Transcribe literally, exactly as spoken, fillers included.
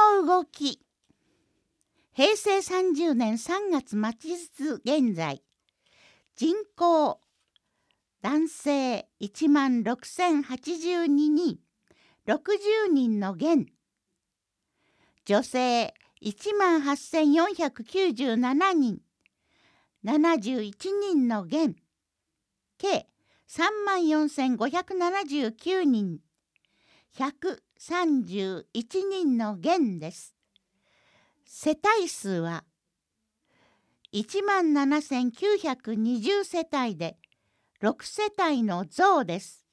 の動き。へいせいさんじゅうねんさんがつ末日現在、人口男性いちまんろくせんはちじゅうににん、ろくじゅうにんの減、女性いちまんはっせんよんひゃくきゅうじゅうななにん、ななじゅういちにんの減、計さんまんよんせんごひゃくななじゅうきゅうにん、ひゃくさんじゅういちにんの減です。世帯数はいちまんななせんきゅうひゃくにじゅうせたいでろくせたいの増です。